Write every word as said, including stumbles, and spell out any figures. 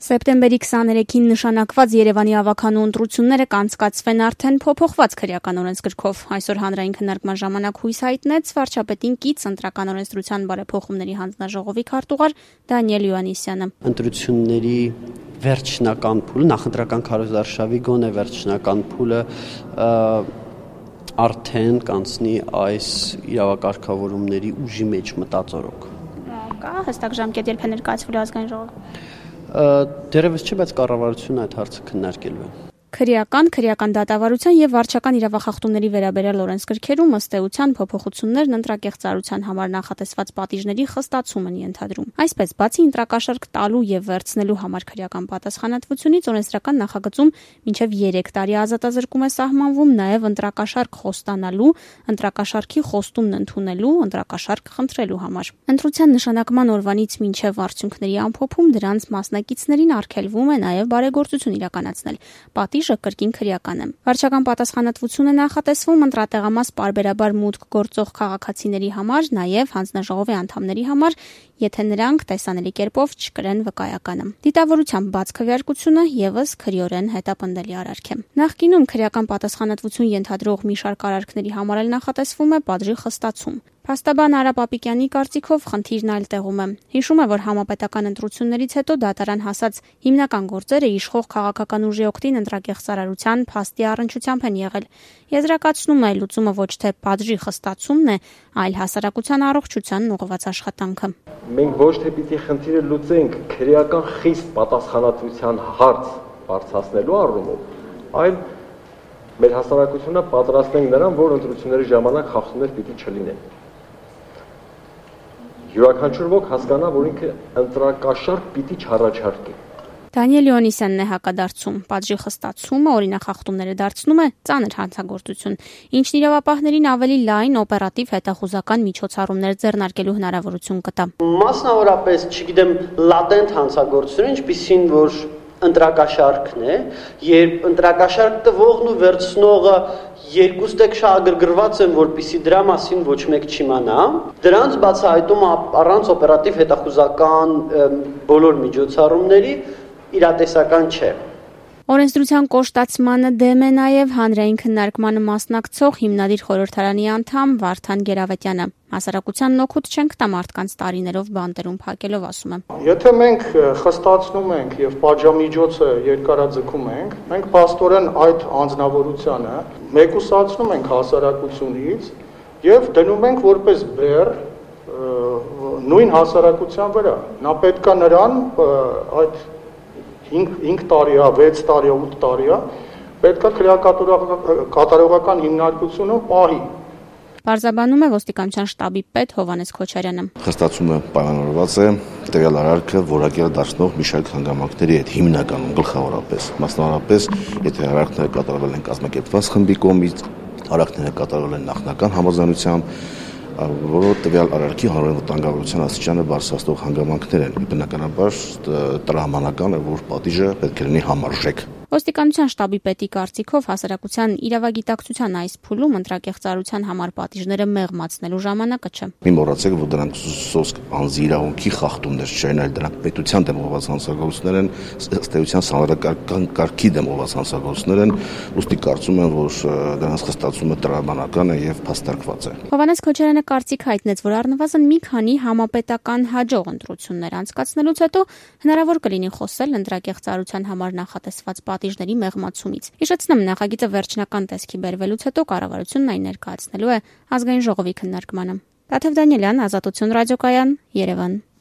Սեպտեմբերի քսաներեքին նշանակված Երևանի ավագանու ընտրությունները կանցկացվեն արդեն փոփոխված քրեական օրենսգրքով։ Այսօր հանրային քննարկման ժամանակ հույս հայտնեց վարչապետին կից ընտրական օրենսդրության բարեփոխումների հանձնաժողովի քարտուղար Դանիել Հովհաննիսյանը։ Ընտրությունների վերջնական փուլը, նախընտրական քարոզարշավի գոնե վերջնական փուլը արդեն կանցնի այս իրավակարգավորումների ուժի մեջ մտածորոք։ Կա հստակ ժամկետ երբ է ներկայացվելու ազգային ժողով։ Դերևս չէ, բայց կառավարությունը այդ հարցը քննարկելու է։ Քրեական, քրեական դատավարության եւ վարչական իրավախախտումների վերաբերյալ օրենսգրքերում ըստ էության փոփոխություններն ընտրակեղծարարության համար նախատեսված պատիժների խստացումն ենթադրում։ Այսպես, բացի ընտրակաշառք տալու եւ վերցնելու համար քրեական պատասխանատվությունից օրենսդրական նախագծում մինչեւ երեք տարի ազատազրկում է սահմանվում նաեւ ընտրակաշառք խոստանալու, ընտրակաշառքի խոստումն ընդունելու, ընտրակաշառք խնդրելու համար։ Ընտրության նշանակման օրվանից մինչեւ արդյունքների ամփոփում դրանց մասնակիցներին արգելվում է նաեւ բարեգործություն իրականացնել։ Պատիժը կրկին քրեական է։ Վարչական պատասխանատվություն է նախատեսվում ընտրատեղամաս պարբերաբար մուտք գործող քաղաքացիների համար, նաև հանձնաժողովի անդամների համար, եթե նրանք տեսանելի կերպով չկրեն վկայականը։ Դիտավորության բաց քվեարկությունը եւս քրեորեն հետապնդելի արարք է։ Նախկինում քրեական պատասխանատվություն ենթադրող մի շարք արարքների համար էլ նախատեսվում է պատժի խստացում։ Փաստաբան Արա Պապիկյանի կարծիքով խնդիրն այլ տեղում է։ Հիշում է, որ համապետական ընտրություններից հետո դատարան հասած հիմնական գործերը իշխող քաղաքական ուժի օգտին ընտրակեղծարարության փաստի առնչությամբ են եղել։ Եզրակացնում է, լուծումը ոչ թե պատժի խստացումն է, այլ հասարակության առողջությանն ուղղված աշխատանքը։ Մենք ոչ թե պիտի խնդիրը լուծենք քրեական խիստ պատասխանատվության հարց բարձրացնելու առումով, այլ մեր հասարակությունը պատրաստենք նրան, որ ընտրությունների ժամանակ խախտումներ պիտի չլինեն։ Յուրաքանչյուր ոք հասկանա, որ ինքը ընտրակաշառք պիտի չառաջարկի։ Դանիել Հովհաննիսյանն է հակադարձում։ Պատժի խստացումը օրինախախտումները դարձնում է ծանր հանցագործություն, ինչն իրավապահներին ավելի լայն օպերատիվ հետախուզական միջոցառումներ ձեռնարկելու հնարավորություն կտա։ Մասնավորապես, չգիտեմ, լատենտ հանցագործություն, ինչպիսին որ ընտրակաշառքն է, երբ ընտրակաշառք տվողն ու վերցնողը երկուստեք շահագրգռված են, որպեսզի դրա մասին ոչ մեկ չիմանա, դրանց բացահայտումը առանց օպերատիվ հետախուզական բոլոր միջոցառումների իրատեսական չէ։ Օրենսդրության կոշտացմանը դեմ է նաև հանրային քննարկմանը մասնակցող հիմնադիր խորհրդարանի անդամ Վարդան Գերավետյանը։ Հասարակությանն օգուտ չենք տա մարդկանց տարիներով բանտերում փակելով, ասում է։ Եթե մենք խստացնում ենք եւ պատժամիջոցը երկարաձգում ենք, մենք փաստորեն այդ անձնավորությանը մեկուսացնում ենք հասարակությունից եւ դնում ենք որպես բեռ նույն հասարակության վրա։ Նա պետքա նրան այդ հինգ տարի, վեց տարի, ութ տարի, պետքա քրեակատարողական հիմնարկությունը պահի։ Պարզաբանում է ոստիկանության շտաբի պետ Հովհաննես Քոչարյանը։ Խստացումը պայմանավորված է տվյալ արարքը որակյալ դարձնող մի շարք հանգամանքների հետ, հիմնականում գլխավորապես, մասնավորապես, եթե արարքները կատարվել են կազմակերպված խմբի կողմից, արարքները կատարվել են նախնական համաձայնությամբ, որը տվյալ արարքի հանրային վտանգավորության աստիճանը բարձրացնող հանգամանքներ են։ Բնականաբար տրամաբանական է, որ պատիժը պետք է լինի համարժեք։ Ոստիկանության շտաբի պետի կարծիքով հասարակության իրավագիտակցության այս փուլում ընտրակեղծարարության համար պատիժները մեղմացնելու ժամանակը չէ։ Մի մոռացեք, որ դրանք սոսկ անձի իրավունքի խախտումներ չեն, այլ դրանք պետության դեմ ուղղված հանցագործություններ են, ըստ էության սահմանադրական կարգի դեմ ուղղված հանցագործություններ են, ուստի կարծում եմ, որ դրանց խստացումը տրամաբանական է եւ փաստարկված է։ Հովհաննես Քոչարյանը կարծիք հայտնեց, որ առնվազն մի քանի համապետական հաջող ընտրություններ անցկացնելուց հետո հնարավոր կլինի խոսել ընտրակեղծարարության համար նախատեսված պատիժների մեղմացումից։ Հիշեցնեմ, նախագիծը վերջնական տեսքի բերվելուց հետո կառավարությունն այն ներկայացնելու է ազգային ժողովի քննարկմանը։ Տաթև Դանիելյան, Ազատություն ռադիոկայան, Երևան։